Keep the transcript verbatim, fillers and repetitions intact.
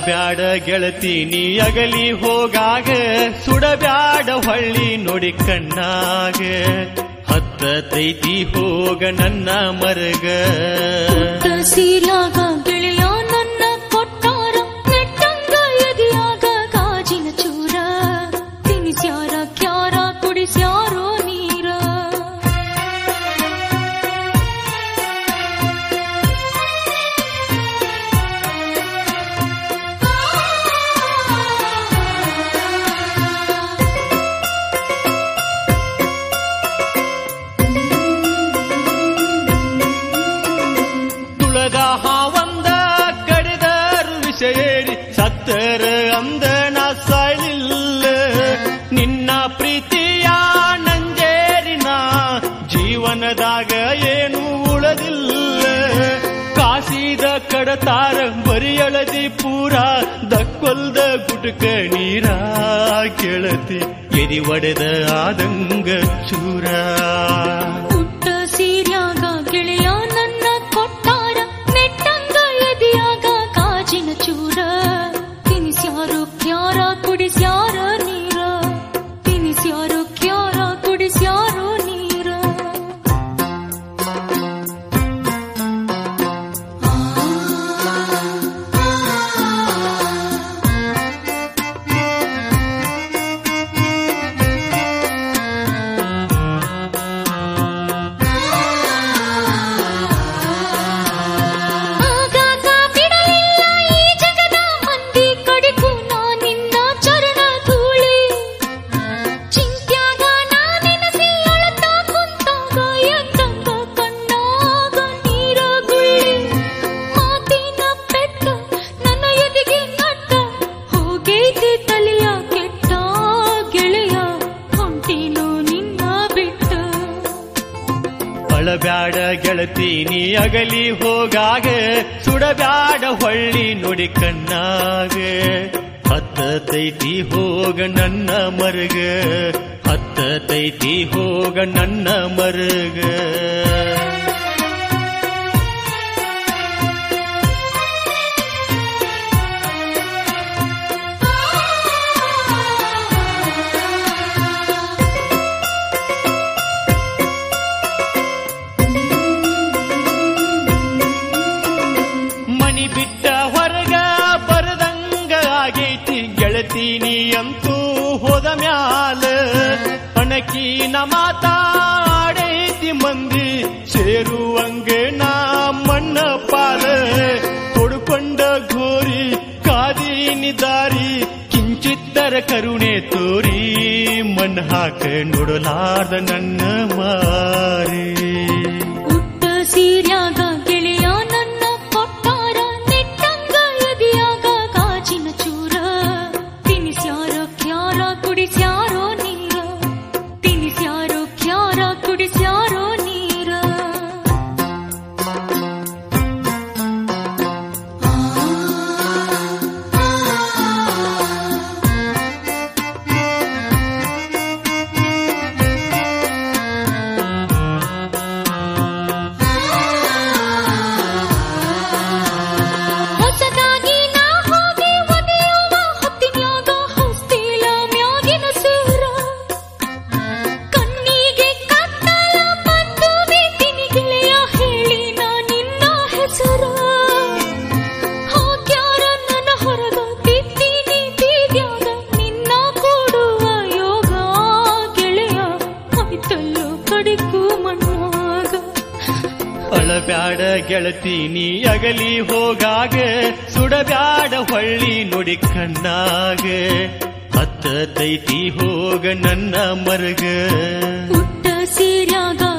ಅಳಬ್ಯಾಡ ಗೆಳತಿ ನೀ ಅಗಲಿ ಹೋಗಾಗ, ಸುಡಬ್ಯಾಡ ಹೊಳ್ಳಿ ನೋಡಿ ಕಣ್ಣಾಗ, ಹತ್ತತೈತಿ ಹೋಗ ನನ್ನ ಮರಗ. ಸೀರ್ಯಾಗ ಗೆಳೆಯ ನನ್ನ ಕೊಟ್ಟಾರ, ನೆಟ್ಟಂಗ ಎದಿಯಾಗ ಗಾಜಿನ ಚೂರ, ತಿನಿಸ್ಯಾರ ಕ್ಯಾರ ಕುಡಿಸ್ಯಾರೋ ನೀರ. ಹಾವಂದ ಕಡಿದರು ವಿಷಯೇರಿ ಸತ್ತರ ಅಂದ ನಾ ಸಾಯಲಿಲ್ಲ, ನಿನ್ನ ಪ್ರೀತಿಯ ನಂಜೇರಿನ ಜೀವನದಾಗ ಏನು ಉಳದಿಲ್ಲ. ಕಾಸಿದ ಕಡತಾರ ಬರಿಯಳದಿ ಪೂರ, ದಕ್ಕೊಲ್ದ ಗುಟಕ ನೀರ ಗೆಳತಿ ಎದಿ ಒಡೆದ ಆದಂಗ ಚೂರ. ಪುಟ್ಟ ಸೀರ್ಯಾಗ ಗೆಳೆಯ ನನ್ನ ಕೊಟ್ಟಾರ, ನೆಟ್ಟಂಗ ಎದಿಯಾಗ ಗಾಜಿನ ಚೂರ, ತಿನಿಸ್ಯಾರು ಕ್ಯಾರ ಕುಡಿಸ್ಯಾರ ನೀರ, ತಿನಿಸ್ಯಾರು ಕ್ಯಾರ ಕುಡಿಸ್ಯಾರೋ ನೀರ. ಆಗಾಗ ಬಿಡಲಿಲ್ಲ ಈ ಜಗದ ಮಂದಿ ಕಡೆಗೂ ನಾ ನಿನ್ನ ಚರಣ ಧೂಳಿ, ಚಿಂತ್ಯಾಗ ನಾ ನೆನಸಿ ಅಳತಾ ಕುಂತಾಗ ಎಂತಂಗ ಕಣ್ಣಾಗ ನೀರ ಗುಳ್ಳಿ. ಮಾತಿನ ಪೆಟ್ಟ ನನ್ನ ಎದೆಗೆ ನಟ್ಟ, ಹೋಗೈತಿ ತಲೆಯ ಕೆಟ್ಟ ಗೆಳೆಯ, ಹೊಂಟೀನು ನಿನ್ನ ಬಿಟ್ಟ. ಅಳಬ್ಯಾಡ ಗೆಳತಿ ನೀ ಅಗಲಿ ಹೋಗಾಗ, ಸುಡಬ್ಯಾಡ ಹೊಳ್ಳಿ ನೋಡಿ ಕಣ್ಣಾಗ, ಹತ್ತತೈತಿ ಹೋಗ ನನ್ನ ಮರಗ, ಹತ್ತತೈತಿ ಹೋಗ ನನ್ನ ಮರಗ. ಮನಿ ಬಿಟ್ಟ ಹೊರಗ ಬರದಂಗ ಆಗೈತಿ ಗೆಳತಿ ನೀ ಅಂತೂ ಹೋದ ಮ್ಯಾಲ, ಅಣಕಿನ ಮಾತಾಡೈತಿ ಮಂದಿ ಸೇರುವಂಗ ನಾ ಮಣ್ಣ ಪಾಲ. ತೊಡ್ಕೊಂಡ ಘೋರಿ ಕಾದೀನಿ ದಾರಿ, ಕಿಂಚಿತ್ತರ ಕರುಣೆ ತೋರಿ, ಮಣ್ಣ ಹಾಕ ನೋಡಲಾರ್ದ ನನ್ನ ಮಾರಿ. ಪುಟ್ಟ ಸೀರ್ಯಾಗ ಗೆಳೆಯ ನನ್ನ ಕೊಟ್ಟಾರ, ನೆಟ್ಟಂಗ ಎದಿಯಾಗ ಗಾಜಿನ ಚೂರ, ತಿನಿಸ್ಯಾರ ಕ್ಯಾರ ಕುಡಿಸ್ಯಾರೋ ನೀರ, ತಿನಿಸ್ಯಾರೋ ಕ್ಯಾರ ಕುಡಿಸ್ಯಾರೋ ನೀರ. ಹೊಸದಾಗಿ ನಾ ಹೋಗಿ ಒದೆಯುವ ಹೊತ್ತಿನ್ಯಾಗ ಹೊಸ್ತಿಲ ಮ್ಯಾಗಿನ ಸೇರ, ಕಣ್ಣಿಗೆ ಕತ್ತಲ ಬಂದು ಬೀತಿನಿ ಗೆಳೆಯ ಹೇಳಿ ನಾ ನಿನ್ನ ಹೆಸರ. ಹಾಕ್ಯಾರ ನನ್ನ ಹೊರಗ ಬಿತ್ತೀನಿ ಬೀದ್ಯಾಗ, ನಿನ್ನ ಕೂಡುವ ಯೋಗ ಗೆಳೆಯ, ಆಯ್ತಲ್ಲೋ ಕಡಿಗೂ ಮಣ್ಣಾಗ. ಅಳಬ್ಯಾಡ ಗೆಳತಿ ನೀ ಅಗಲಿ ಹೋಗಾಗ, ಸುಡಬ್ಯಾಡ ಹೊಳ್ಳಿ ನೋಡಿ ಕಣ್ಣಾಗ, ಹತ್ತತೈತಿ ಹೋಗ ನನ್ನ ಮರಗ. ಪುಟ್ಟ ಸೀರ್ಯಾಗ